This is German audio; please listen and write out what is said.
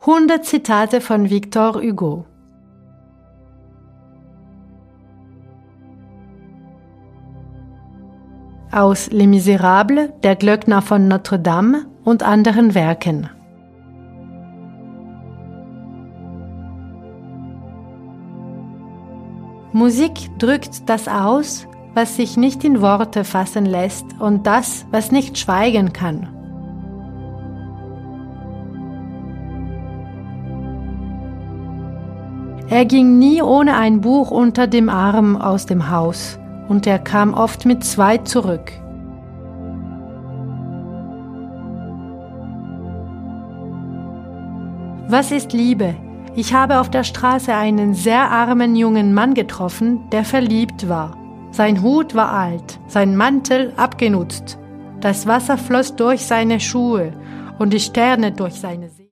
100 Zitate von Victor Hugo. Aus Les Misérables, Der Glöckner von Notre Dame und anderen Werken. Musik drückt das aus, was sich nicht in Worte fassen lässt und das, was nicht schweigen kann. Er ging nie ohne ein Buch unter dem Arm aus dem Haus und er kam oft mit 2 zurück. Was ist Liebe? Ich habe auf der Straße einen sehr armen jungen Mann getroffen, der verliebt war. Sein Hut war alt, sein Mantel abgenutzt. Das Wasser floss durch seine Schuhe und die Sterne durch seine Seele.